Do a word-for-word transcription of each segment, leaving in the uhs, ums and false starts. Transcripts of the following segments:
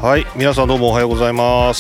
はい、皆さんどうもおはようございます。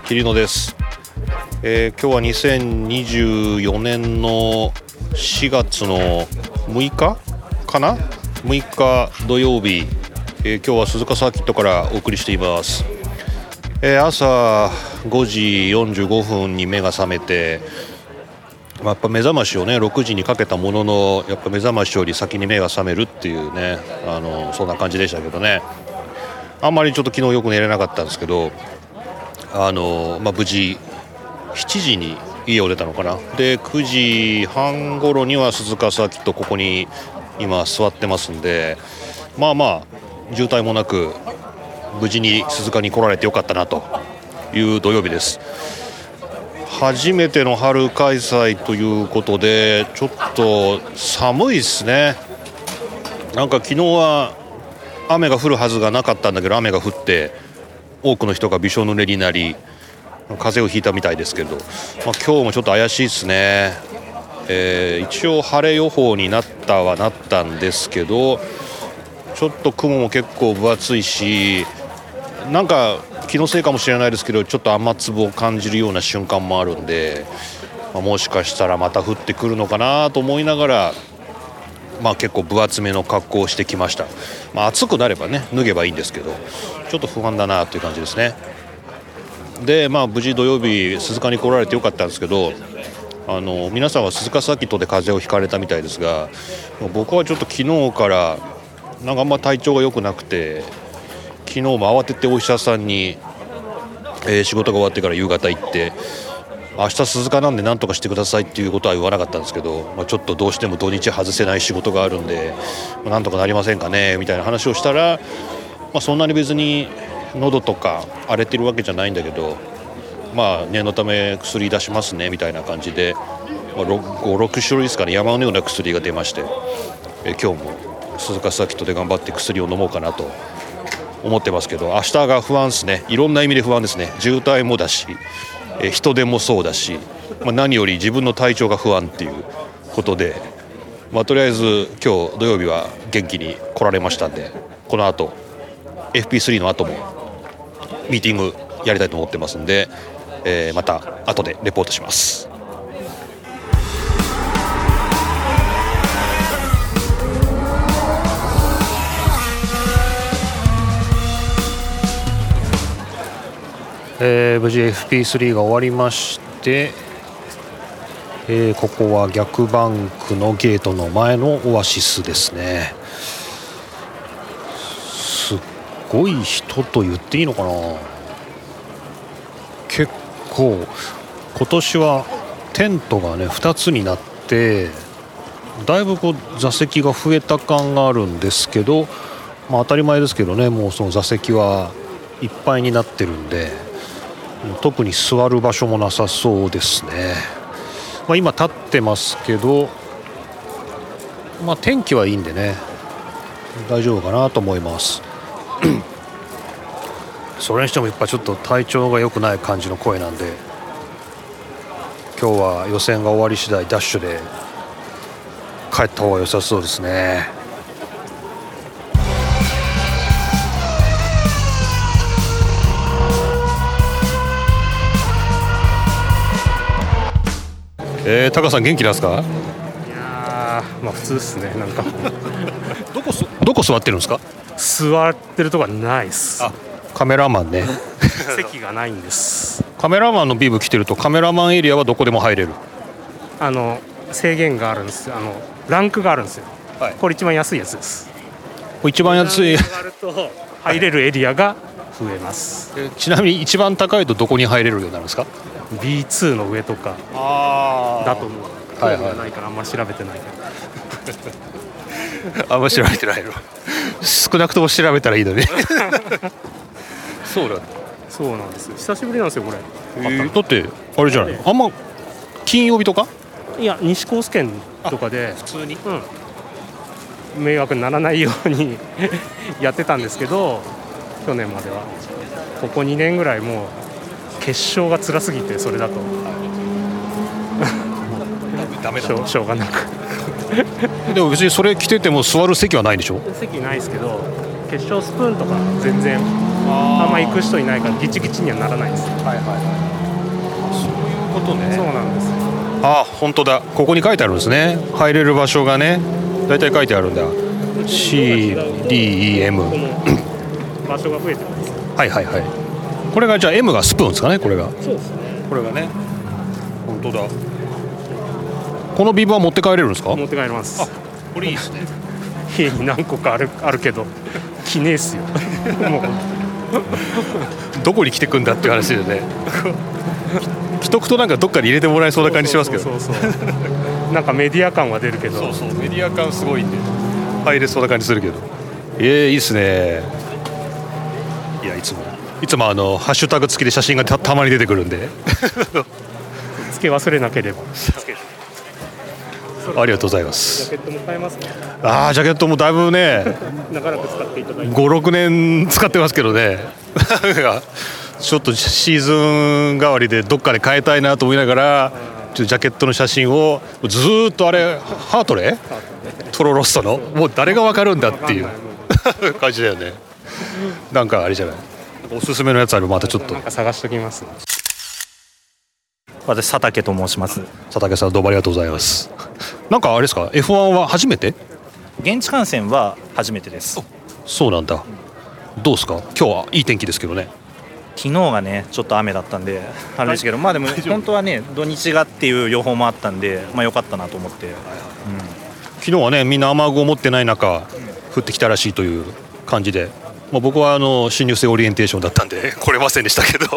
桐野です。えー、今日はにせんにじゅうよねんのしがつのむいかかなむいか土曜日、えー、今日は鈴鹿サーキットからお送りしています。えー、朝ごじよんじゅうごふんに目が覚めて、まあ、やっぱ目覚ましをねろくじにかけたものの、やっぱ目覚ましより先に目が覚めるっていうね、あのそんな感じでしたけどね。あんまりちょっと昨日よく寝れなかったんですけど、あの、まあ、無事しちじに家を出たのかな。でくじはん頃には鈴鹿サーキットここに今座ってますんで、まあまあ渋滞もなく無事に鈴鹿に来られてよかったなという土曜日です。初めての春開催ということでちょっと寒いですね。なんか昨日は雨が降るはずがなかったんだけど、雨が降って多くの人がびしょ濡れになり風邪をひいたみたいですけど、まあ、今日もちょっと怪しいですね。えー、一応晴れ予報になったはなったんですけど、ちょっと雲も結構分厚いし、なんか気のせいかもしれないですけど、ちょっと雨粒を感じるような瞬間もあるんで、まあ、もしかしたらまた降ってくるのかなと思いながら、まあ、結構分厚めの格好をしてきました。まあ、暑くなればね脱げばいいんですけど、ちょっと不安だなという感じですね。で、まあ、無事土曜日鈴鹿に来られてよかったんですけど、あの皆さんは鈴鹿サーキットで風邪をひかれたみたいですが、僕はちょっと昨日からなんかあんま体調が良くなくて、昨日も慌ててお医者さんに、えー、仕事が終わってから夕方行って、明日鈴鹿なんで何とかしてくださいっていうことは言わなかったんですけど、まあ、ちょっとどうしても土日外せない仕事があるんで、まあ、なんとかなりませんかねみたいな話をしたら、まあ、そんなに別に喉とか荒れてるわけじゃないんだけど、まあ念のため薬出しますねみたいな感じで、まあ、ごろくしゅるいですかね、山のような薬が出まして、え今日も鈴鹿サーキットで頑張って薬を飲もうかなと思ってますけど、明日が不安ですね。いろんな意味で不安ですね。渋滞もだし、え人手もそうだし、まあ、何より自分の体調が不安っていうことで、まあ、とりあえず今日土曜日は元気に来られましたんで、この後 エフピースリー の後もミーティングやりたいと思ってますんで、えー、また後でレポートします。えー、無事 エフピースリー が終わりまして、えー、ここは逆バンクのゲートの前のオアシスですね。すっごい人と言っていいのかな。結構今年はテントがねふたつになって、だいぶこう座席が増えた感があるんですけど、まあ、当たり前ですけどね、もうその座席はいっぱいになってるんで、特に座る場所もなさそうですね。まあ、今立ってますけど、まあ、天気はいいんでね大丈夫かなと思いますそれにしてもやっぱちょっと体調が良くない感じの声なんで、今日は予選が終わり次第ダッシュで帰った方が良さそうですね。えー、タカさん元気なんですか？ いやー、まあ普通ですね。なんかどこどこ座ってるんですか？ 座ってるとこはないです。 あ、カメラマンね席がないんです。 カメラマンのビブ来てるとカメラマンエリアはどこでも入れる？ あの制限があるんですよ。あのランクがあるんですよ、はい、これ一番安いやつです。 一番安いランクがあると入れるエリアが増えます。 えちなみに一番高いとどこに入れるようになるんですか？ ビーツー の上とかだと思う。興味がないからあんまり調べてないけどあんまり調べてないの少なくとも調べたらいいのねそうだそうなんです。久しぶりなんですよこれ。 えー、だってあれじゃない、あんま金曜日とか？ いや西コース圏とかで普通に、 うん、迷惑にならないようにやってたんですけど、去年まではここにねんぐらいもう決勝が辛すぎて、それだとダメだしょう、しょうがなくでも別にそれ着てても座る席はないでしょ？ 席ないですけど、決勝スプーンとか全然あんま行く人いないからギチギチにはならないです。はいはいはい。 そういうことね。 そうなんです。 あ、本当だ。ここに書いてあるんですね。入れる場所がね、だいたい書いてあるんだ。シーディーイーエム場所が増えてます。 はいはいはい。これがじゃあ M がスプーンですかね、これが。 そうですね。 これがね。本当だ。このビブは持って帰れるんですか？ 持って帰ります。 あ、これいいですね。 家に何個かあるあるけど着ねえっすよ。もうどこに着てくんだっていう話でね。着とくとなんかどっかに入れてもらえそうな感じしますけど。 そうそうそうそうなんかメディア感は出るけど。 そうそう、メディア感すごいんで入れそうな感じするけど。えー、いいですね。いや、いつもいつもあのハッシュタグ付きで写真が た, たまに出てくるんでつけ忘れなければつけて。 ありがとうございます。 ジャケットも買えますね。 ああ、ジャケットもだいぶね長らく使っていただいてご、ろくねん使ってますけどねちょっとシーズン代わりでどっかで変えたいなと思いながら、ちょっとジャケットの写真をずーっとあれハートレートロロッソのもう誰が分かるんだっていう感じだよね。なんかあれじゃない、おすすめのやつある？またちょっとなんか探しときます。 私佐竹と申します。 佐竹さん、どうもありがとうございます。なんかあれですか、 エフワン は初めて？ 現地観戦は初めてです。 そうなんだ。どうですか、今日はいい天気ですけどね。 昨日がねちょっと雨だったんであれですけど、まあでも本当はね土日がっていう予報もあったんで、まあ良かったなと思って、うん、 昨日はねみんな雨具を持ってない中降ってきたらしいという感じで、まあ、僕はあの新入生オリエンテーションだったんで来れませんでしたけど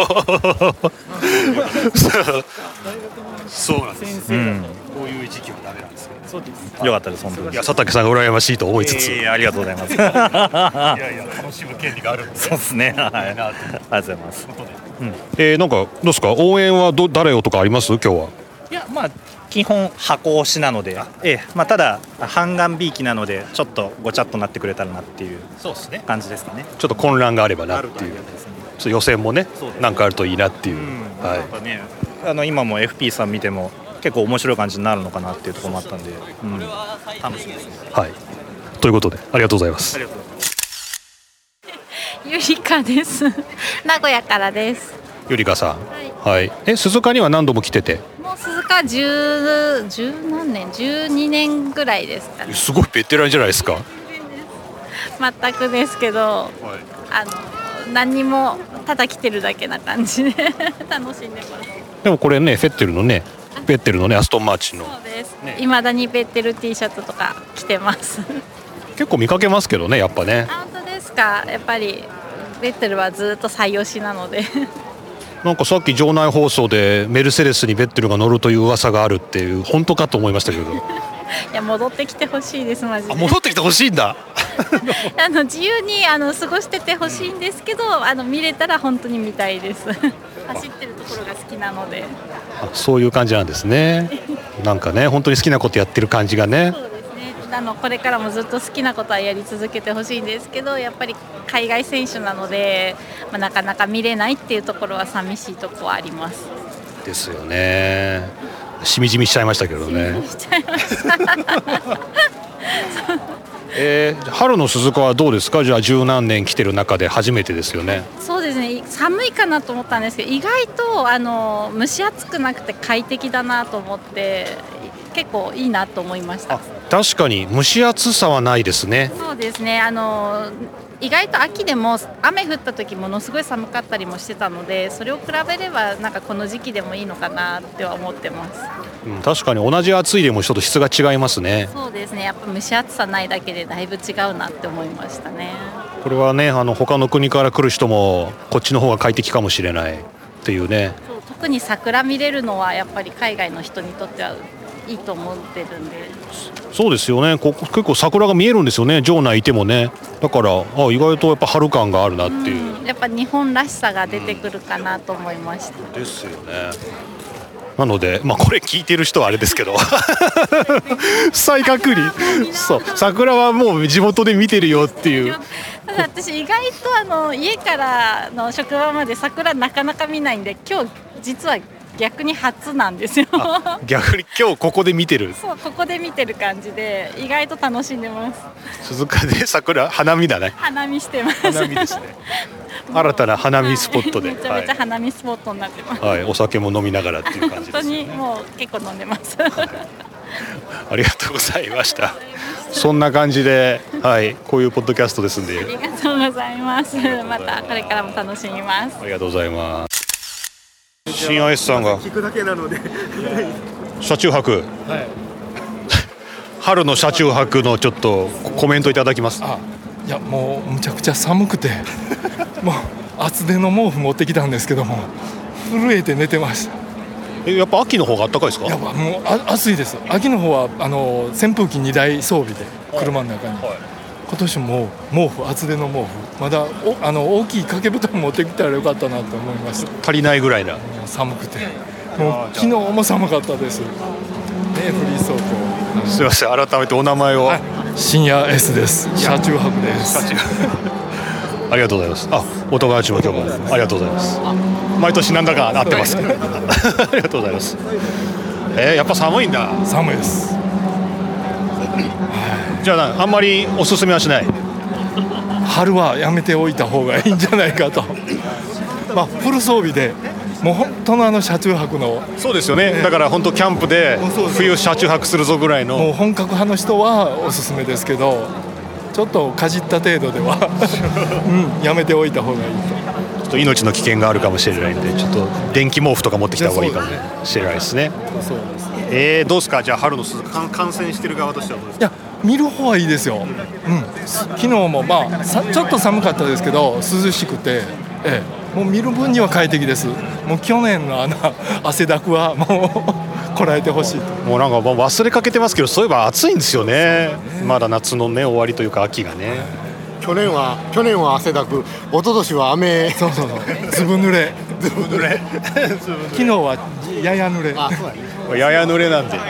そうなんです、うん、こういう時期はダメなんですけど、そうです。 よかったです本当に。 いや、佐竹さんが羨ましいと思いつつ、 えー、ありがとうございますいやいや楽しむ権利があるんで、 そうですね、はい、ありがとうございます。 うん、えー、なんかどうですか、応援はど誰をとかあります？今日は。 いや、まあ基本箱推しなので、ええ、まあ、ただ半眼びいきなのでちょっとごちゃっとなってくれたらなっていう感じですかね。 ちょっと混乱があればなっていう、ちょっと予選もねなんかあるといいなっていう、うん、はい、やっぱね、 あの今も エフピー さん見ても結構面白い感じになるのかなっていうところもあったんで、うん、楽しみですね。 はい、ということでありがとうございます。 ありがとうございます。 ゆりかです。名古屋からです。 ゆりかさん、はい、はい、え鈴鹿には何度も来てて？ もう鈴鹿十十何年、十二年ぐらいですかね。 すごいベテランじゃないですか。 全くですけど、はい、あの何にもただ来てるだけな感じで楽しんでます。 でもこれね、フェッテルのね、ベッテルのね、アストンマーチンの。 そうです。いまだにベッテル T シャツとか着てます。 結構見かけますけどね、やっぱね。 あ、本当ですか。やっぱりベッテルはずっと最推しなので。 なんかさっき場内放送でメルセデスにベッテルが乗るという噂があるっていう、本当かと思いましたけど。いや、戻ってきてほしいです、マジで。 あ、戻ってきてほしいんだ。 あの自由にあの過ごしててほしいんですけど、あの見れたら本当に見たいです。走ってるところが好きなので。 あ、そういう感じなんですね。なんかね、本当に好きなことやってる感じがね。 そうですね。あのこれからもずっと好きなことはやり続けてほしいんですけど、やっぱり海外選手なので、まあ、なかなか見れないっていうところは寂しいところはあります。 ですよね。しみじみしちゃいましたけどね。 しちゃいましたえー、春の鈴鹿はどうですか？じゃあ十何年来てる中で初めてですよね。 そうですね。寒いかなと思ったんですけど、意外とあの蒸し暑くなくて快適だなと思って、結構いいなと思いました。 確かに蒸し暑さはないですね。 そうですね。あの意外と秋でも雨降った時ものすごい寒かったりもしてたので、それを比べればなんかこの時期でもいいのかなっては思ってます。 うん、確かに同じ暑いでもちょっと質が違いますね。 そうですね。やっぱ蒸し暑さないだけでだいぶ違うなって思いましたね。 これはね、あの他の国から来る人もこっちの方が快適かもしれないっていうね。 そう、特に桜見れるのはやっぱり海外の人にとってはいいと思ってるんで。 そうですよね。ここ結構桜が見えるんですよね、場内いてもね。だからあ意外とやっぱ春感があるなっていう、 うん、やっぱ日本らしさが出てくるかなと思いました、 うん、ですよね。なので、まあ、これ聞いてる人はあれですけど再確認、そう桜はもう地元で見てるよっていう。 ただ私意外とあの家からの職場まで桜なかなか見ないんで、今日実は逆に初なんですよ。 逆に今日ここで見てる。 そう、ここで見てる感じで意外と楽しんでます。 鈴鹿で桜花見だね。 花見してます。 花見ですね。 新たな花見スポットで、 はい、めちゃめちゃ花見スポットになってます、 はいはい、お酒も飲みながらっていう感じです、ね、 本当にもう結構飲んでます、 はい、ありがとうございました。そんな感じで、はい、こういうポッドキャストですんで、 ありがとうございます。またこれからも楽しみます。 ありがとうございます。新 アイエス さんが聞くだけなので車中泊、 はい、 春の車中泊のちょっとコメントいただきます。 あ、いやもうむちゃくちゃ寒くてもう厚手の毛布持ってきたんですけども震えて寝てました。 え、やっぱ秋の方が暖かいですか？ いやもうあ暑いです。秋の方はあの扇風機にだい装備で車の中に、はいはい、今年も毛布、厚手の毛布、まだおあの大きい掛け布団持ってきたらよかったなと思いました。 足りないぐらいな。 寒くてもう昨日も寒かったですね。フリー走行、 すいません、改めてお名前を。 深夜 S です。車中泊です。 ありがとうございます。あ、お友達も今日もありがとうございます。毎年なんだかなってますありがとうございます。えー、やっぱ寒いんだ。 寒いです。 じゃああんまりおすすめはしない？ 春はやめておいた方がいいんじゃないかとまあフル装備でもう本当のあの車中泊のそうですよね、だから本当キャンプで冬車中泊するぞぐらいのもう本格派の人はおすすめですけど、ちょっとかじった程度では、うん、やめておいた方がいいと。 ちょっと命の危険があるかもしれないので、ちょっと電気毛布とか持ってきた方がいいかもしれないですね。 そうです。 えー、どうですか、じゃあ春の涼観戦してる側としてはどうですか？ いや見る方はいいですよ、うん、昨日もまあちょっと寒かったですけど涼しくて、ええ、もう見る分には快適です。もう去年のあの汗だくはもうこらえてほしいと。 もうなんかもう忘れかけてますけど、そういえば暑いんですよね。まだ夏のね終わりというか秋がね。 去年は去年は汗だく、一昨年は雨。 そうそうそう。ずぶ濡れ。 ずぶ濡れ。 昨日はやや濡れ。 あ、そうだね。 やや濡れなんで、はい、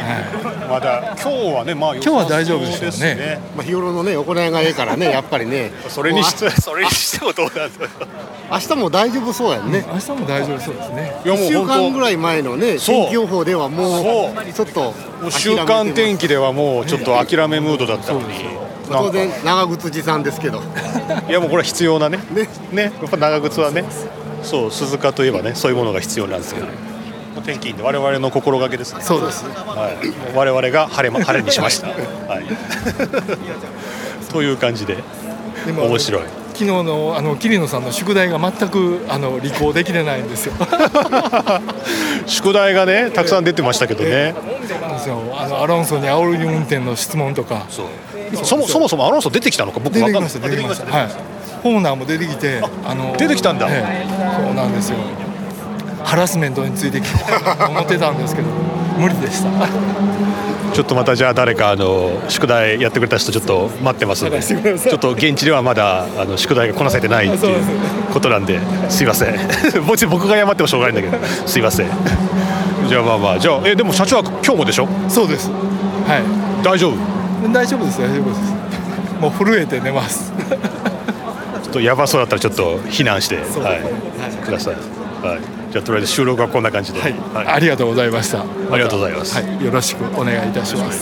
まだ今日はね、まあ今日は大丈夫ですよね。 まあ日頃のね行いがいいからね、やっぱりね。 それにしてそれにしてもどうなんだろう。 明日も大丈夫そうやね、 うん、明日も大丈夫そうですね。 いっしゅうかんぐらい前のね天気予報ではもうちょっと週間天気ではもうちょっと諦めムードだったのに、 当然長靴持参ですけどいやもうこれは必要なねねね、やっぱ長靴はね、そう鈴鹿といえばねそういうものが必要なんですけど、天気いいんで我々の心がけですね。 そうです、 はい、我々が晴れ、ま、晴れにしました、はい、という感じで面白い。 昨日のあの桐野さんの宿題が全くあの履行できてないんですよ宿題がねたくさん出てましたけどね、えー、あのアロンソに煽り運転の質問とか、 そうそもそもそもアロンソ出てきたのか僕分かんない。 出てきました、はい、ホーナーも出てきて、あの出てきたんだ、 えー、そうなんですよ。ハラスメントについて聞こうと思ってたんですけど無理でしたちょっとまたじゃあ誰かあの宿題やってくれた人ちょっと待ってますので、ちょっと現地ではまだあの宿題がこなせてないっていうことなんですいませんもちろん僕が謝ってもしょうがないんだけどすいませんじゃあまあまあじゃあえでも社長は今日もでしょ？ そうです、はい、 大丈夫？ 大丈夫です大丈夫です。もう震えて寝ますちょっとやばそうだったらちょっと避難して、はいはい、ください、はい。じゃあとりあえず収録はこんな感じで、 はいはい、ありがとうございました。 ありがとうございます、 はい、よろしくお願いいたします。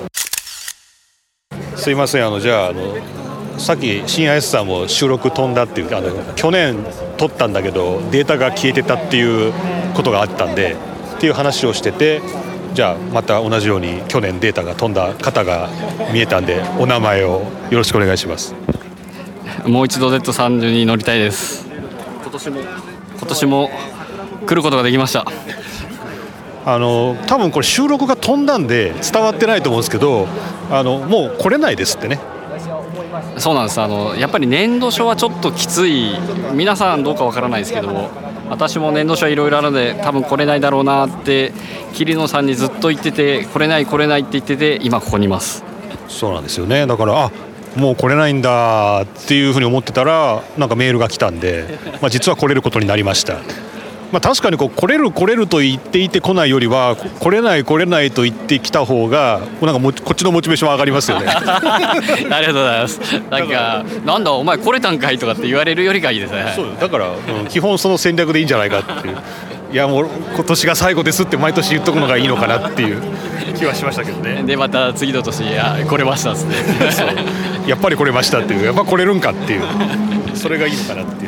すいません、あのじゃあ、あのさっき新 アイエス さんも収録飛んだっていうあの去年撮ったんだけどデータが消えてたっていうことがあったんでっていう話をしてて、じゃあまた同じように去年データが飛んだ方が見えたんでお名前をよろしくお願いします。 もう一度 ゼットさんじゅうに 乗りたいです。今年も今年も来ることができました。 あの多分これ収録が飛んだんで伝わってないと思うんですけど、あのもう来れないですってね。 そうなんです。あのやっぱり年度書はちょっときつい。皆さんどうかわからないですけども、私も年度書はいろいろあるので多分来れないだろうなって桐野さんにずっと言ってて、来れない来れないって言ってて今ここにいます。 そうなんですよね。だからあもう来れないんだっていうふうに思ってたらなんかメールが来たんで、まあ、実は来れることになりました。まあ、確かにこう来れる来れると言っていて来ないよりは来れない来れないと言ってきた方がなんかもこっちのモチベーション上がりますよねありがとうございます。なんかなんだお前来れたんかいとかって言われるよりがいいですね。 そうだから、うん、基本その戦略でいいんじゃないかっていういやもう今年が最後ですって毎年言っとくのがいいのかなっていう気はしましたけどね。 でまた次の年いや来れましたっつってそうやっぱり来れましたっていうやっぱ来れるんかっていうそれがいいのかなっていう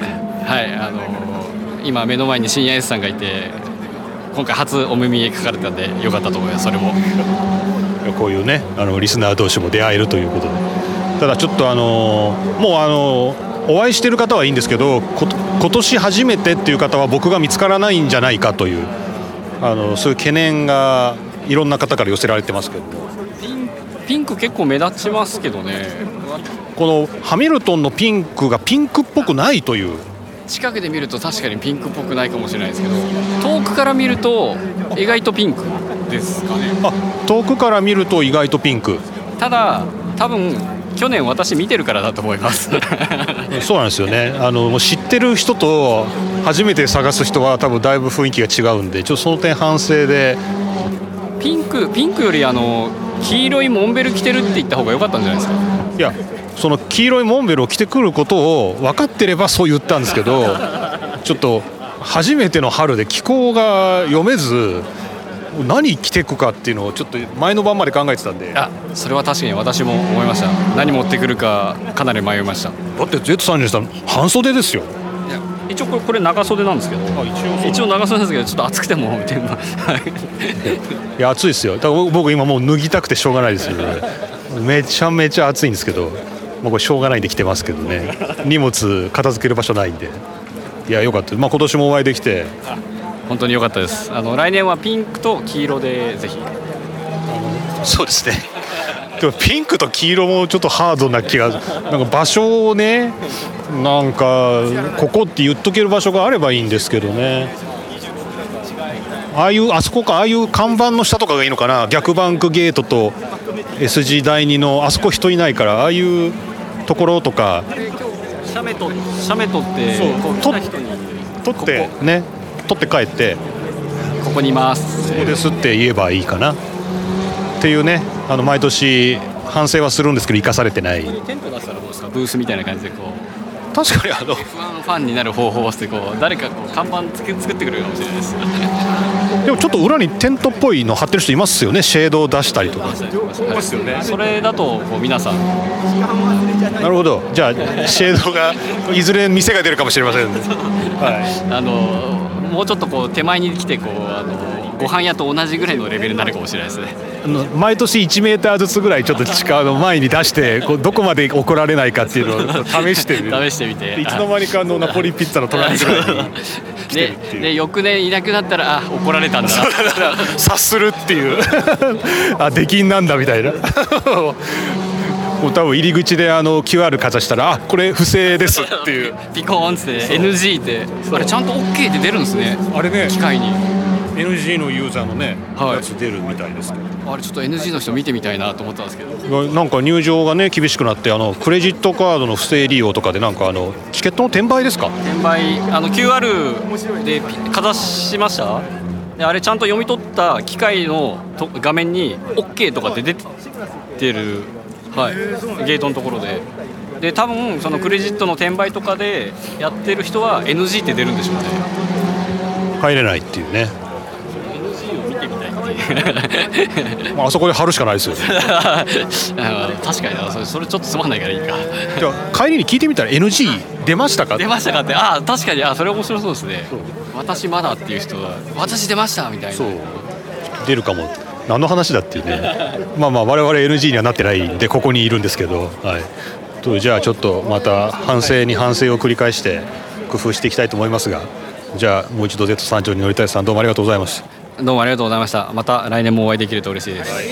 はい、あのー、今目の前に深夜 S さんがいて今回初お目見え書かれたんでよかったと思います。それもこういうねあのリスナー同士も出会えるということで、ただちょっとあのー、もうあのー、お会いしてる方はいいんですけどこ今年初めてっていう方は僕が見つからないんじゃないかというあのそういう懸念がいろんな方から寄せられてますけど、 ピン、ピンク結構目立ちますけどね。 このハミルトンのピンクがピンクっぽくないという、 近くで見ると確かにピンクっぽくないかもしれないですけど遠くから見ると意外とピンクですかね。 あ、遠くから見ると意外とピンク。 ただ多分去年私見てるからだと思いますそうなんですよね。あのもう知ってる人と初めて探す人は多分だいぶ雰囲気が違うんで、ちょっとその点反省で。 ピンクピンクよりあの黄色いモンベル着てるって言った方が良かったんじゃないですか。 いや、その黄色いモンベルを着てくることを分かってればそう言ったんですけどちょっと初めての春で気候が読めず何着てくかっていうのをちょっと前の晩まで考えてたんで。 あ、それは確かに私も思いました。何持ってくるかかなり迷いました。 だって ゼットさんじゅうさん 半袖ですよ。 いや一応これ、これ長袖なんですけど、あ 一, 応一応長袖なんですけどちょっと暑くてもみたいな。 いや暑いですよ。だから僕今もう脱ぎたくてしょうがないですよね。めちゃめちゃ暑いんですけど、まあ、これしょうがないんで来てますけどね。荷物片付ける場所ないんで、いやよかった、まあ、今年もお会いできて本当に良かったです。あの来年はピンクと黄色でぜひ。 そうですね。でもピンクと黄色もちょっとハードな気が、なんか場所をね、なんかここって言っとける場所があればいいんですけどね。ああいうあそこか、ああいう看板の下とかがいいのかな。逆バンクゲートと エスジー だいにのあそこ人いないから、ああいうところとか。 シャメトシャメトってこう来た人に取ってね、取って帰ってここにいますここですって言えばいいかなっていうね。あの毎年反省はするんですけど生かされてない。 テント出したらどうですか。ブースみたいな感じでこう確かにあのエフワン ファンになる方法をしてこう誰かこう看板作ってくれるかもしれないです。 でもちょっと裏にテントっぽいの貼ってる人いますよね。シェードを出したりとか。 ますよね。それだとこう皆さん。 なるほど。じゃあシェードがいずれ店が出るかもしれません、ね。 はい。あのもうちょっとこう手前に来てこうあのご飯屋と同じぐらいのレベルになるかもしれないですね。 あの毎年いちメーターずつぐらいちょっと近の前に出してこうどこまで怒られないかっていうのを試してみる。 試してみて。 いつの間にかのナポリピッツァの隣ぐらいに来てるっていう。 で、で翌年いなくなったらあ怒られたんだな。 察するっていうあ出禁なんだみたいな。もう多分入り口であの キューアール かざしたらあこれ不正ですっていうピコーンって エヌジー ってあれちゃんと オーケー って出るんですね。 あれね機械にエヌジー のユーザーのね、 はい、 やつ出るみたいですけど、 あれちょっと エヌジー の人見てみたいなと思ったんですけど、 なんか入場がね厳しくなってあのクレジットカードの不正利用とかでなんかあのチケットの転売ですか。 転売あの キューアール でかざしました。であれちゃんと読み取った機械のと画面に オーケー とかで出てる、はい、ゲートのところで。で多分そのクレジットの転売とかでやってる人は エヌジー って出るんでしょうね。 入れないっていうね。 エヌジー を見てみたいっていう。 あそこで貼るしかないですよね。 確かにな、それ、それちょっとつまんないからいいか。 じゃあ帰りに聞いてみたら エヌジー 出ましたか。 出ましたかって、あ確かにあそれ面白そうですね。私まだっていう人は私出ましたみたいな。 そう出るかも。何の話だっていうね。まあまあ我々 エヌジー にはなってないんでここにいるんですけど、はい。とじゃあちょっとまた反省に反省を繰り返して工夫していきたいと思いますが、じゃあもう一度 ゼットさんじょうに乗りたいさんどうもありがとうございました。 どうもありがとうございました。また来年もお会いできると嬉しいです。はい、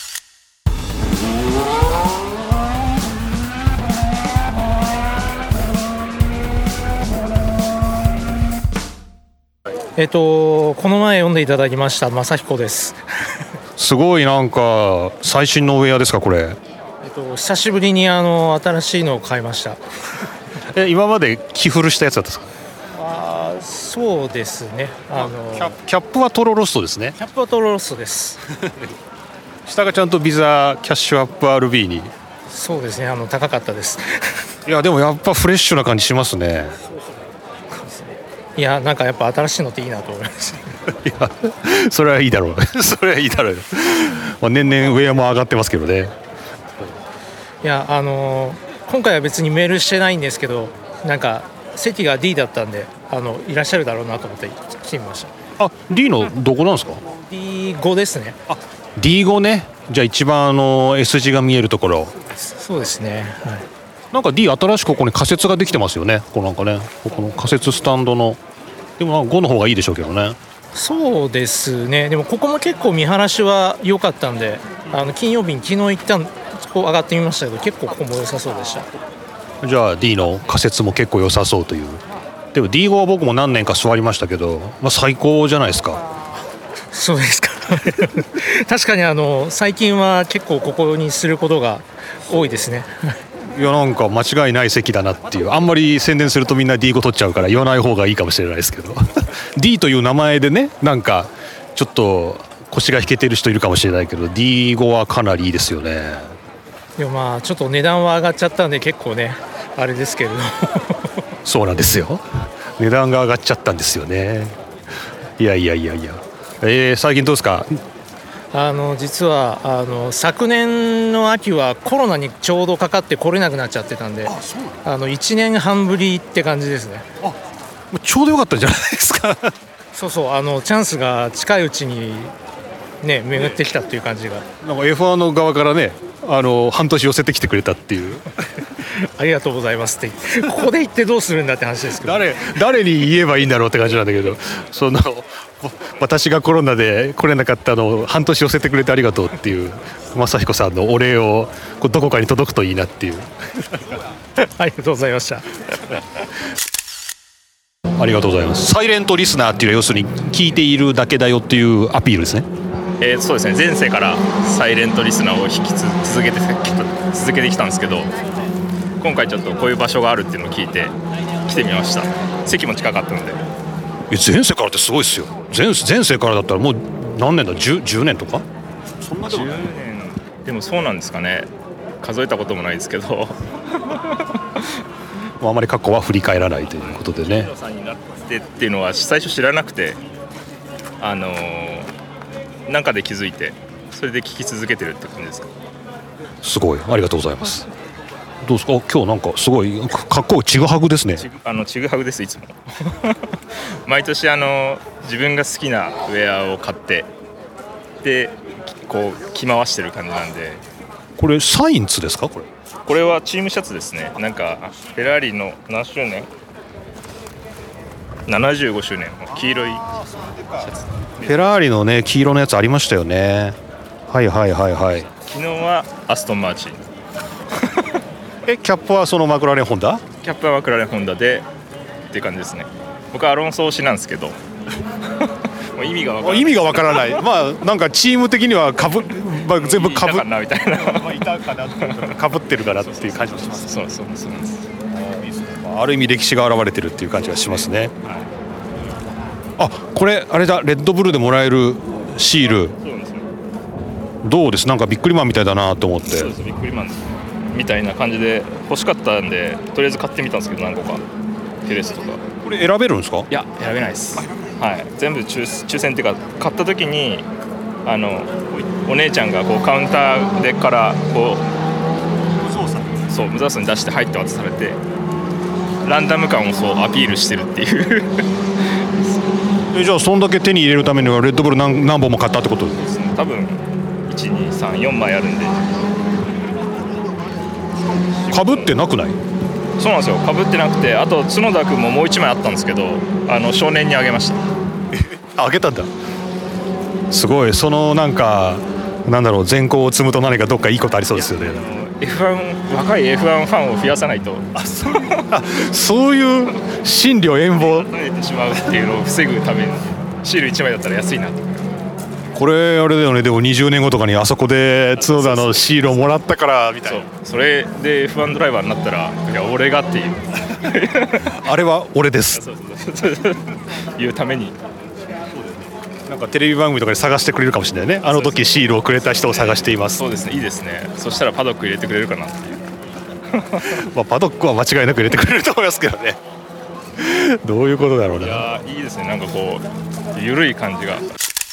えっとこの前読んでいただきました正彦です。 すごいなんか最新のウェアですかこれ。 えっと久しぶりにあの新しいのを買いました。 え今まで着古したやつだったんですか。 あそうですね。あのキャ、キャップはトロロストですね。 キャップはトロロストです。 下がちゃんとビザキャッシュアップ アールビー に。 そうですね。あの高かったです。 いやでもやっぱフレッシュな感じしますね。 いやなんかやっぱ新しいのっていいなと思いました。 いやそれはいいだろう。それはいいだろう。まあ年々ウェアも上がってますけどね。 いやあの今回は別にメールしてないんですけど、なんか席が D だったんで、あのいらっしゃるだろうなと思って来てみました。 あ、 D のどこなんですか？ ディーご ですね。 あ、 ディーご ね。じゃあ一番あの S 字が見えるところ。 そうですね、はい、 なんか D 新しくここに仮設ができてますよね。ここなんかね、ここの仮設スタンドの。でもごの方がいいでしょうけどね。 そうですね。でもここも結構見晴らしは良かったんで、あの金曜日に昨日一旦こう上がってみましたけど、結構ここも良さそうでした。 じゃあ D の仮設も結構良さそうという。でも ディーご は僕も何年か座りましたけど、まあ、最高じゃないですか。 そうですか確かにあの最近は結構ここにすることが多いですねいや、なんか間違いない席だなっていう。あんまり宣伝するとみんな ディーご 取っちゃうから言わない方がいいかもしれないですけどD という名前でね、なんかちょっと腰が引けてる人いるかもしれないけど ディーご はかなりいいですよね。 でもまあちょっと値段は上がっちゃったんで結構ねあれですけれどそうなんですよ、値段が上がっちゃったんですよね。いやいやいやいや、えー、最近どうですか？ あの実はあの昨年の秋はコロナにちょうどかかって来れなくなっちゃってたんで、あのいちねんはんぶりって感じですね。 あ、ちょうどよかったんじゃないですかそうそう、あのチャンスが近いうちにね巡ってきたっていう感じが。 なんか エフワン の側からね、あの半年寄せてきてくれたっていうありがとうございますってここで言ってどうするんだって話ですけど誰誰に言えばいいんだろうって感じなんだけど、その私がコロナで来れなかったのを半年寄せてくれてありがとうっていう正彦さんのお礼をこうどこかに届くといいなっていうありがとうございましたありがとうございます。サイレントリスナーっていうのは要するに聞いているだけだよっていうアピールですね。 えー、そうですね、前世からサイレントリスナーを引きつ続けて続けてきたんですけど、今回ちょっとこういう場所があるっていうのを聞いて来てみました。席も近かったので。 いや、前世からってすごいですよ。 前, 前世からだったらもう何年だ、 10, 10年とかそんなでもない。 じゅうねんでもそうなんですかね、数えたこともないですけどあまり過去は振り返らないということでね。 ヒロさんになってっていうのは最初知らなくて、あのー、なんかで気づいてそれで聞き続けてるって感じですか。 すごい、ありがとうございます。どうですか、今日なんかすごいかっこいいちぐはぐですね。 ちあのちぐはぐです、いつも毎年あの自分が好きなウェアを買ってでこう着回してる感じなんで。 これサインツですか？これこれはチームシャツですね。なんかフェラーリの何周年ななじゅうごしゅうねんの黄色いシャツ。 フェラーリのね黄色のやつありましたよね。はいはいはいはい。 昨日はアストンマーチンえ、キャップはそのマクラーレンホンダ？ キャップはマクラーレンホンダでっていう感じですね。僕はアロンソ推しなんですけどもう意味がわからない。 意味がわからないまあなんかチーム的にはかぶ、まあ、全部かぶいたかなみたいなまあいたかなかぶってるからっていう感じがします。 そうそうそうなんです。 ある意味歴史が現れてるっていう感じがしますね。あ、これあれだ、レッドブルでもらえるシール。 そうですね。 どうです？なんかビックリマンみたいだなと思って。 そうです、ビックリマンみたいな感じで欲しかったんでとりあえず買ってみたんですけど、何個かテレスとか。 これ選べるんですか？ いや、選べないです。はい、全部 抽, 抽選っていうか買った時にあのお姉ちゃんがこうカウンターでからこうそう無造作に出して入って渡されてランダム感をそうアピールしてるっていうえ、じゃあそんだけ手に入れるためにはレッドブル 何, 何本も買ったってことですね。多分いちにさんよんまいあるんで。 かぶってなくない？ そうなんですよ、かぶってなくて、あと角田君ももういちまいあったんですけど、あの少年にあげましたあげたんだ。すごい、そのなんかなんだろう、全校を積むと何かどっかいいことありそうですよね。 エフワン 若い エフワン ファンを増やさないとあ そ, あそういう心理遠望増えてしまうっていうのを防ぐためにシールいちまいだったら安いなと。 これあれだよね、でもにじゅうねんごとかにあそこで角田のシールをもらったからみたいな。 そう、それで エフワン ドライバーになったら、いや俺がっていうあれは俺ですそうそうそういうためになんかテレビ番組とかで探してくれるかもしれないね。あの時シールをくれた人を探しています。 そうですね、いいですね。そしたらパドック入れてくれるかなっていうまあパドックは間違いなく入れてくれると思いますけどねどういうことだろうな。 いやいいですね、なんかこう緩い感じが。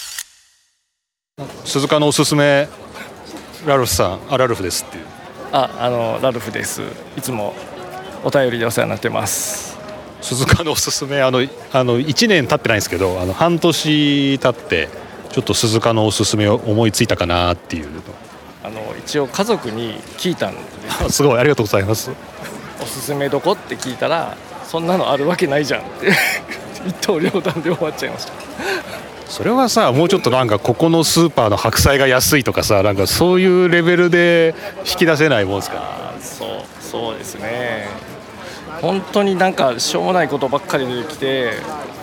鈴鹿のおすすめラルフさん、あラルフですっていう。 あ、あのラルフです。いつもお便りでお世話になってます。 鈴鹿のおすすめ、あのあのいちねん経ってないんですけど、あの半年経ってちょっと鈴鹿のおすすめを思いついたかなっていう。 あの一応家族に聞いたんですすごいありがとうございます。 おすすめどこって聞いたら、そんなのあるわけないじゃんって一刀両断で終わっちゃいました。 それはさ、もうちょっとなんかここのスーパーの白菜が安いとかさ、なんかそういうレベルで引き出せないもんですか。 そうそうですね。本当になんかしょうもないことばっかり出てきて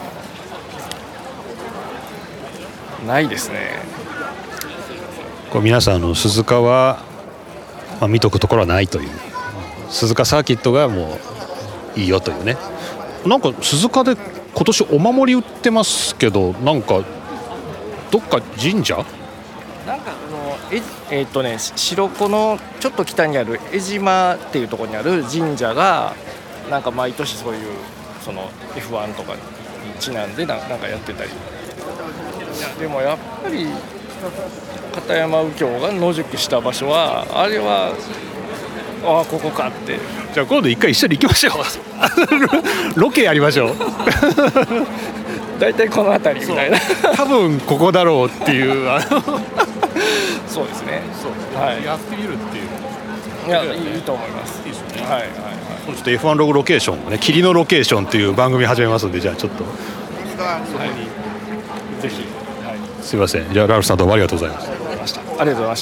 ないですね。 こう皆さんの鈴鹿は、まあ、見とくところはないという、鈴鹿サーキットがもういいよというね。なんか鈴鹿で今年お守り売ってますけど、なんかどっか神社なんかあのええー、っとね白子のちょっと北にある江島っていうところにある神社がなんか毎年そういうその エフワン とかにちなんで な, なんかやってたり。いやでもやっぱり片山右京が野宿した場所はあれはああここかって。 じゃあ今度一回一緒に行きましょうロケやりましょうだいたいこの辺りみたいな多分ここだろうっていうあのそうですね。 そう、はい、やってみるっていう。 いやいい、いいと思います。いいですね。はいはいはい。 ちょっと エフワン ログロケーションをね、霧のロケーションっていう番組始めますんで、じゃあちょっと、 はい、ぜひ、はい、 すいません。じゃあラルフさんどうもありがとうございました。 ありがとうございました。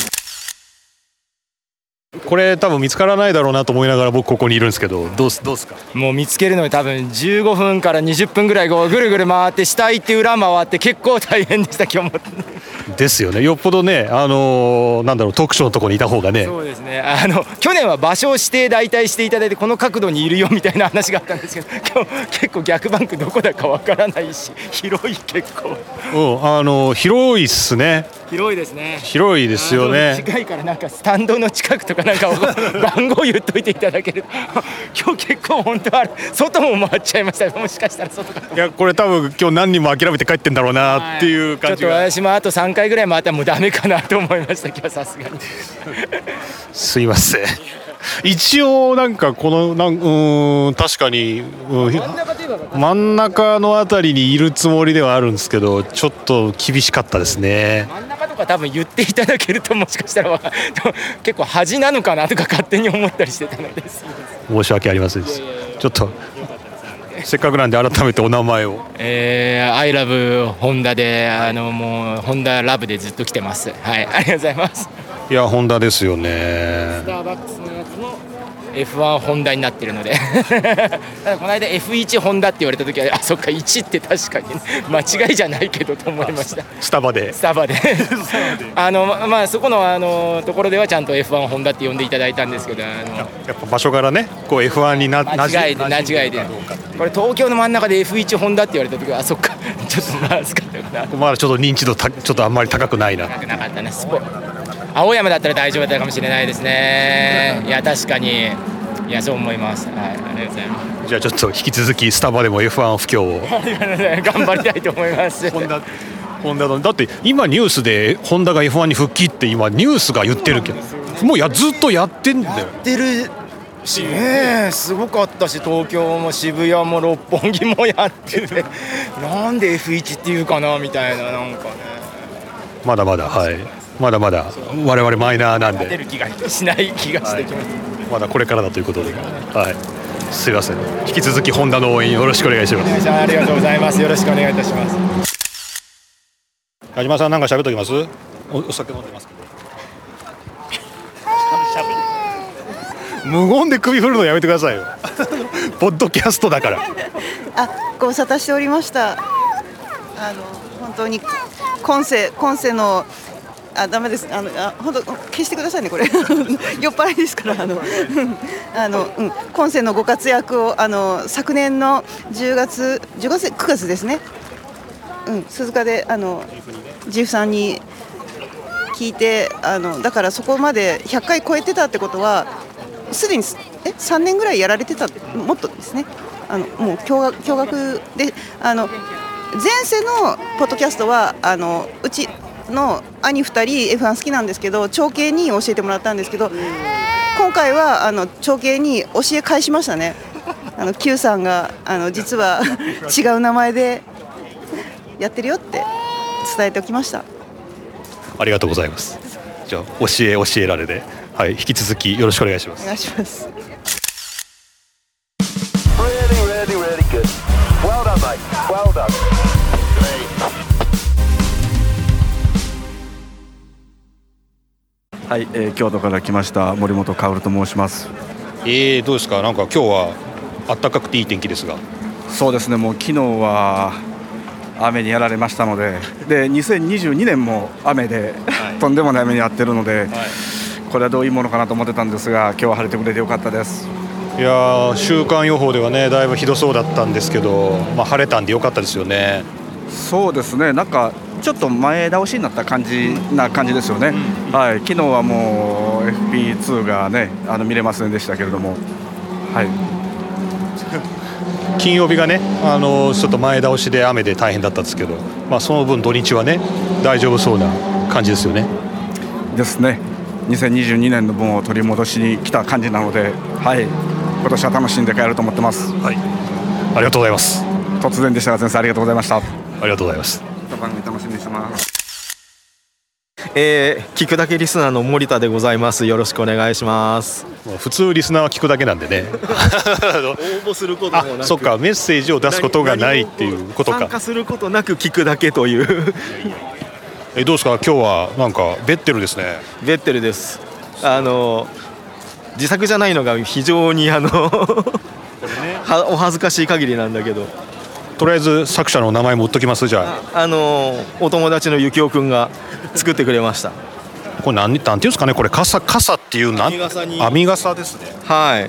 これ多分見つからないだろうなと思いながら僕ここにいるんですけど、どうすどうすか。 もう見つけるのに多分じゅうごふんからにじゅっぷんぐらいこうぐるぐる回って下行って裏回って結構大変でした今日もですよね。よっぽどね、あのー、なんだろう、特殊のところにいた方がね。 そうですね。あの去年は場所を指定大体していただいてこの角度にいるよみたいな話があったんですけど、今日結構逆バンクどこだかわからないし広い結構。 うん、あのー、広いっすね。 広いですね。 広いですよね。 近いからなんかスタンドの近くとかなんか番号言っといていただける今日結構本当は外も回っちゃいました。もしかしたら外か。 いやこれ多分今日何人も諦めて帰ってんだろうなっていう感じが、 はい、ちょっと私もあとさんかいぐらい回ったらもうダメかなと思いました今日さすがにすいません。一応なんかこのなんうーん確かに、うん、真ん中のあたりにいるつもりではあるんですけど、ちょっと厳しかったですね。 真ん中とか多分言っていただけるともしかしたら結構恥なのかなとか勝手に思ったりしてたので申し訳ありませんです。ちょっとせっかくなんで改めてお名前を。 えー、アイラブホンダで、あのもうホンダラブでずっと来てます。はい、ありがとうございます。 いやホンダですよね。 スターバックスのやつの エフワン ホンダになってるのでただこの間 エフワン ホンダって言われた時はあそっかいちって確かに間違いじゃないけどと思いました。 スタバでスタバであのまあそこのあのところではちゃんと エフワン ホンダって呼んでいただいたんですけど、あのやっぱ場所柄ねこう エフワン にな間違いで間違いでこれ東京の真ん中で エフワン ホンダって言われた時はあそっかちょっとまずかったかな。 まだちょっと認知度たちょっとあんまり高くないな。 高くなかったね。スポ青山だったら大丈夫だったかもしれないですね。いや確かにいやそう思います。はい、ありがとうございます。 じゃあちょっと引き続きスタバでも エフワン 布教を頑張りたいと思いますホンダホンダのだって今ニュースでホンダが エフワン に復帰って今ニュースが言ってるけど、もうやずっとやってんだよ。やってるしね、すごかったし東京も渋谷も六本木もやっててなんで エフワン っていうかなみたいな、なんかねまだまだはいまだまだ我々マイナーなんで出る気がしない気がしてきました、 はい、まだこれからだということで、はい、すいません。引き続きホンダの応援よろしくお願いします。 ありがとうございます。よろしくお願いいたします。 矢島さんなんか喋っときます。 お, お酒飲んでますけど無言で首振るのやめてくださいよポッドキャストだからあ、ご無沙汰しておりました。あの本当に今世今世のあダメです。あのあ本当消してくださいねこれ酔っ払いですからあのあの、うん、今世のご活躍をあの昨年のじゅうがつじゅうがつくがつですね、うん、鈴鹿であのジーフさんに聞いてあのだからそこまでひゃっかい超えてたってことはすでにえさんねんぐらいやられてたもっとですね。あのもう驚愕驚愕であの前世のポッドキャストはあのうちの兄ふたり エフワン 好きなんですけど長兄に教えてもらったんですけど今回はあの長兄に教え返しましたね。 あの Q さんがあの実は違う名前でやってるよって伝えておきました。 ありがとうございます。じゃあ教え教えられで、はい、引き続きよろしくお願いします。 お願いします。 はい、えー、京都から来ました森本薫と申します。 えー、どうですか。なんか今日は暖かくていい天気ですが。 そうですね。もう昨日は雨にやられましたので、でにせんにじゅうにねんも雨で、はい、とんでもない雨にやってるので、はい、これはどういうものかなと思ってたんですが、今日は晴れてくれてよかったです。 いや週間予報ではねだいぶひどそうだったんですけど、まあ、晴れたんでよかったですよね。 そうですね。なんかちょっと前倒しになった感じな感じですよね、うん、はい、昨日はもう エフピーツー がねあの見れませんでしたけれども、はい、 金曜日がねあのちょっと前倒しで雨で大変だったんですけど、まあ、その分土日はね大丈夫そうな感じですよね。 ですね。にせんにじゅうにねんの分を取り戻しに来た感じなので、はい、今年は楽しんで帰ると思ってます。 はい、ありがとうございます。 突然でしたが先生ありがとうございました。ありがとうございます。 番組楽しみにしてます。 えー、聞くだけリスナーの森田でございます。よろしくお願いします。 普通リスナーは聞くだけなんでね応募することもなく、 あ、そっか、メッセージを出すことがないっていうことか。 参加することなく聞くだけというえどうですか。今日はなんかベッテルですね。 ベッテルです。あの自作じゃないのが非常にあのお恥ずかしい限りなんだけど、 とりあえず作者の名前も打っときます。じゃあ、あのお友達のゆきおくんが作ってくれました。 これ何、なんていうんですかね。これ傘傘っていうなん編み傘に編み傘ですね。 はい。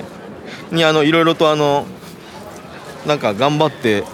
にあのいろいろとあのなんか頑張って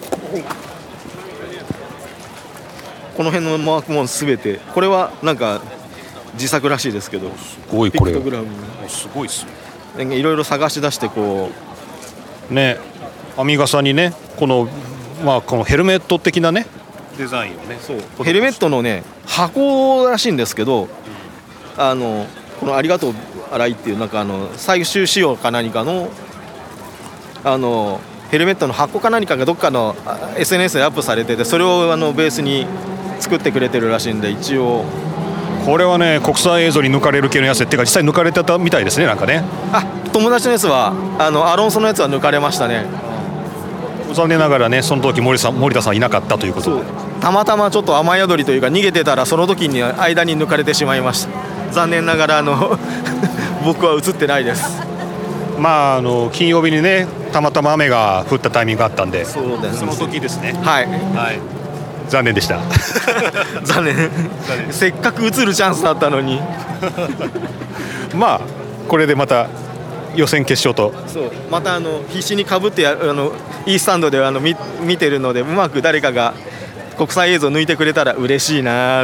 この辺のマークもすべてこれはなんか自作らしいですけど。 すごいこれ。 ピクトグラムすごいっすね。いろいろ探し出してこうね編み傘にねこのまあこのヘルメット的なねデザインをね。 そうヘルメットのね箱らしいんですけど、あのこのありがとう新井っていうなんかあの最終仕様か何かのあのヘルメットの箱か何かがどっかの エスエヌエス でアップされてて、それをあのベースに作ってくれてるらしいんで、一応これはね国際映像に抜かれる系のやつっていうか実際抜かれてたみたいですね。なんかね。 あ、友達のやつはあのアロンソのやつは抜かれましたね。 残念ながらねその時 森さん森田さんいなかったということで、 たまたまちょっと雨宿りというか逃げてたらその時に間に抜かれてしまいました。残念ながらあの僕は映ってないです。 まああの金曜日にねたまたま雨が降ったタイミングがあったんで、 そうです、 その時ですね。 はい、 はい、残念でした残念せっかく映るチャンスだったのにまあこれでまた予選決勝とそうまたあの必死にかぶってやあのいいスタンドであの 見, 見てるので、うまく誰かが国際映像抜いてくれたら嬉しいなって、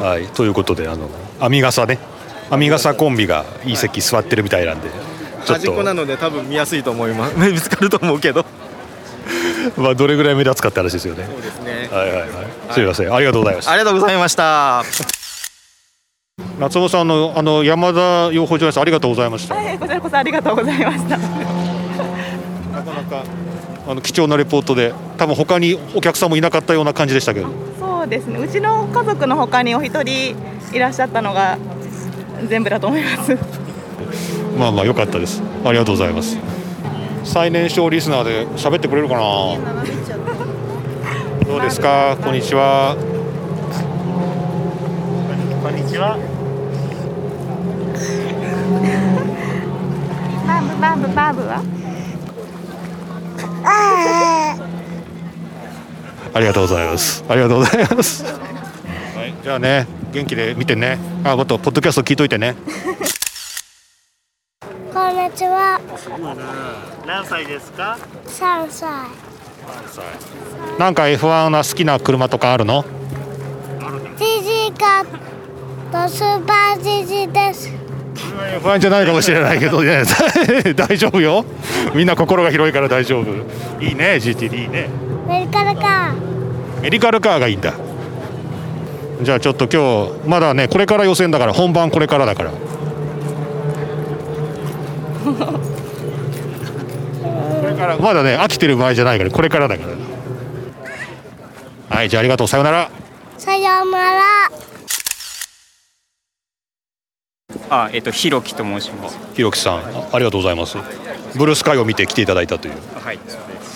はい、ということであの編み傘ね編み傘コンビがいい席座ってるみたいなんで、ちょっと端っこなので多分見やすいと思います見つかると思うけどまあどれぐらい目立つかって話ですよね。 そうですね。 はいはいはい。すみません、ありがとうございました。 ありがとうございました。 夏尾さんのあの山田養蜂場です。ありがとうございました。 はい、こちらこそありがとうございました。なかなかあの貴重なレポートで、多分他にお客さんもいなかったような感じでしたけど。 そうですね。うちの家族の他にお一人いらっしゃったのが全部だと思います。 まあまあ良かったです。ありがとうございます。最年少リスナーで喋ってくれるかな。どうですか。こんにちは。 こんにちは。 バブバブバブは。 ありがとうございます。ありがとうございます。はい、じゃあね、元気で見てね。あ、もっとポッドキャスト聞いといてね。 こんにちは。 何歳ですか？ さんさい。 なんか エフワン の好きな車とかあるの？ ジジカとスーパージジです。 エフワン じゃないかもしれないけどね大丈夫よ。みんな心が広いから大丈夫。いいね ジーティー いいね。 メディカルカー。 メディカルカーがいいんだ。じゃあちょっと今日まだねこれから予選だから、本番これからだからこれかからまだね飽きてる場合じゃないから、これからだから。はい、じゃあありがとう、さよなら。 さようなら。 あ、えっとひろきと申します。 ひろきさん、あありがとうございます。ブルースカイを見て来ていただいたという。 はい、そうです。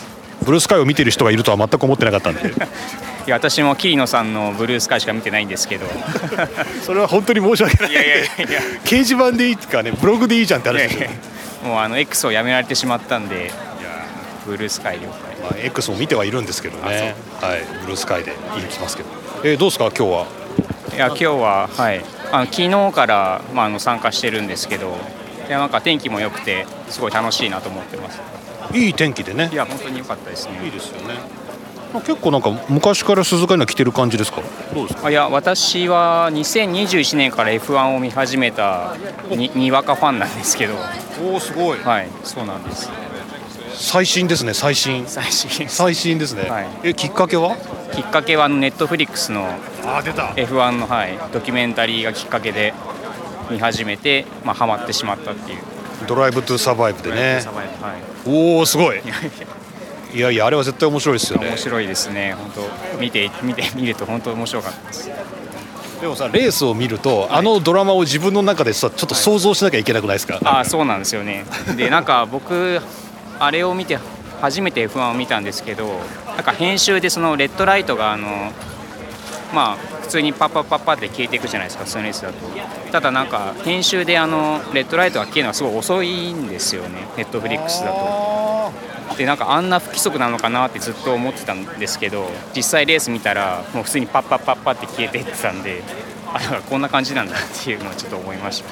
ブルースカイを見てる人がいるとは全く思ってなかったんで。 いや、私も桐野さんのブルースカイしか見てないんですけど。 それは本当に申し訳ない。 いやいやいや、 掲示板でいいかね、ブログでいいじゃんって話ですよ。 もうあの X をやめられてしまったんで、ブルースカイ了解。まあ、X も見てはいるんですけどね。はい、ブルースカイでいいきますけど。えー、どうですか今日は。 いや、今日ははい、あの昨日からまああの参加してるんですけど、いやなんか天気も良くてすごい楽しいなと思ってます。 いい天気でね。 いや本当に良かったですね。 いいですよね。結構なんか昔から鈴鹿には来てる感じですか。どうですか。 いや、私はにせんにじゅういちねんから エフワン を見始めた に, にわかファンなんですけど。 おお、すごい。 はい、そうなんです。 最新ですね。最新最新最新ですね。はい、えきっかけはきっかけはネットフリックスのあ出たエフワン の、はい、ドキュメンタリーがきっかけで見始めて、まあ、ハマってしまったっていう。 ドライブトゥサバイブでね。 はい、 おお、すごい。いやいや、あれは絶対面白いですよね。 面白いですね。本当見て見て見ると本当面白かったです。 でもさ、レースを見ると、はい、あのドラマを自分の中でさちょっと想像しなきゃいけなくないですか。はい、 ああ、そうなんですよね。でなんか僕あれを見て初めて エフワン を見たんですけど、なんか編集でそのレッドライトがあのまあ普通にパッパッパッパって消えていくじゃないですか、普通のレースだと。ただなんか編集であのレッドライトが消えるのがすごい遅いんですよね、ネットフリックスだと。でなんかあんな不規則なのかなってずっと思ってたんですけど、実際レース見たらもう普通にパッパッパッパって消えていってたんで、あ、だからこんな感じなんだっていうのをちょっと思いました。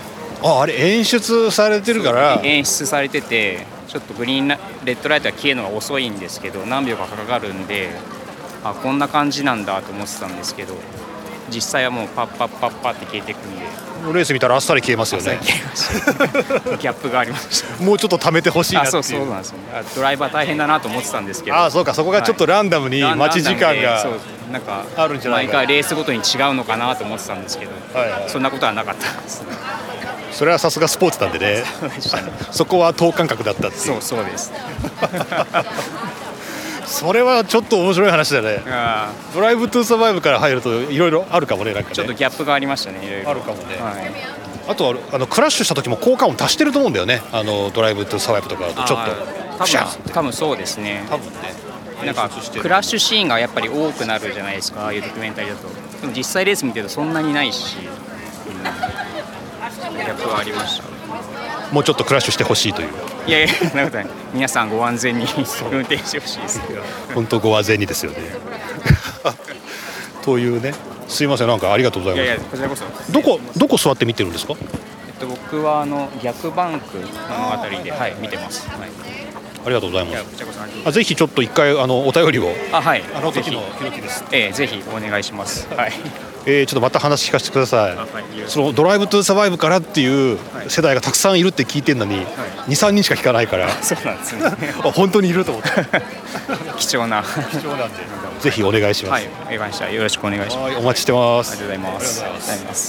あ、あれ演出されてるから。 演出されてて、ちょっとグリーンレッドライトが消えるのが遅いんですけど、何秒かかかるんで、あ、こんな感じなんだと思ってたんですけど、実際はもうパッパッパッパって消えていくんで。 レース見たらあっさり消えますよね。 消えましたギャップがありました。 もうちょっと貯めてほしいなっていう。 あ、そうそうなんですよね。ドライバー大変だなと思ってたんですけど。 あ、そうか、そこがちょっとランダムに待ち時間が、 そうなんかあるんじゃないか。 毎回レースごとに違うのかなと思ってたんですけど、はいはい、そんなことはなかったです。 それはさすがスポーツなんでね。そこは等間隔だったっていう。 そうそうです。 それはちょっと面白い話だね。ドライブトゥサバイブから入るといろいろあるかもね。なんかね、 ちょっとギャップがありましたね。いろいろあるかもね。 はい、 あとはあのクラッシュした時も効果音足してると思うんだよね。あのドライブトゥサバイブとかだとちょっと多分多分そうですね。 多分ね。 なんかクラッシュシーンがやっぱり多くなるじゃないですか、ああいうドキュメンタリーだと。でも実際レース見てるとそんなにないし、うん、ギャップはありました。 もうちょっとクラッシュしてほしいという。 いやいや、そんなことない。皆さんご安全に運転してほしいですけど。 本当ご安全にですよね。というね。すいません、なんかありがとうございます。 いやいや、こちらこそ。 どこどこ座って見てるんですか。 えっと僕はあの逆バンクのあたりで、はい、見てます。はい。 ありがとうございます。あ、ぜひちょっと一回あのお便りを。 あ、はい。 あの時のひろきです。 ええ、ぜひお願いします。はい。 えー、ちょっとまた話聞かせてください。はい、そのドライブトゥサバイブからっていう世代がたくさんいるって聞いてるのに、はい、にさんにんしか聞かないから。 そうなんですね。 本当にいると思って。 貴重な。 貴重なんで。ぜひお願いします。 はい、お願いしました。よろしくお願いします。 お待ちしてます。 ありがとうございます。ありがとうございます。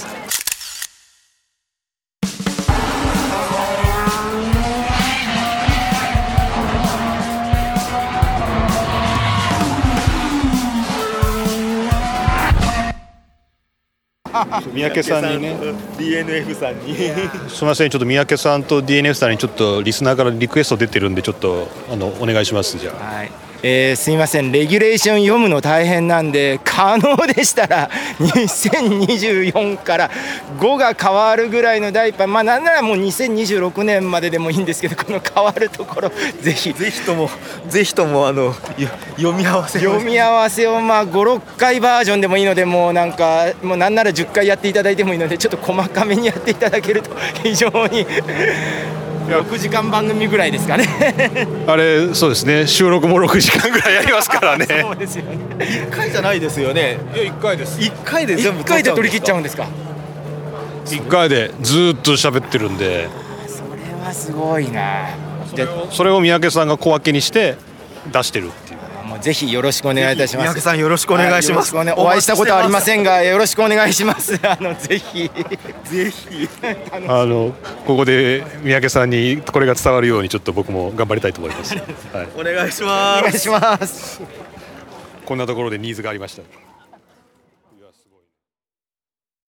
三宅さんにね、 ディーエヌエフ さんにすみません、ちょっと三宅さんと ディーエヌエフ さんにちょっとリスナーからリクエスト出てるんで、ちょっとあのお願いします。じゃあ、 はい、えー、すみません、レギュレーション読むの大変なんで、可能でしたらにせんにじゅうよんからごが変わるぐらいのダイパー、まあなんならもうにせんにじゅうろくねんまででもいいんですけど、この変わるところぜひぜひともぜひともあの読み合わせ読み合わせをまあごろっかいバージョンでもいいので、もうなんかもうなんならじゅっかいやっていただいてもいいので、ちょっと細かめにやっていただけると非常にろくじかん番組ぐらいですかねあれ、そうですね、収録もろくじかんぐらいやりますからねそうですよね。 いっかいじゃないですよね。 いや、いっかいです。 いっかいで全部いっかいで取り切っちゃうんですか。 いっかいでずっと喋ってるんで、 それはすごいな。 でそれを三宅さんが小分けにして出してるっていう。 ももうぜひよろしくお願いいたします。 三宅さんよろしくお願いします。 はい、お会いしたことはありませんがよろしくお願いします。あのぜひぜひあのここで三宅さんにこれが伝わるようにちょっと僕も頑張りたいと思います。はい、 お願いします。 お願いします。 こんなところでニーズがありました。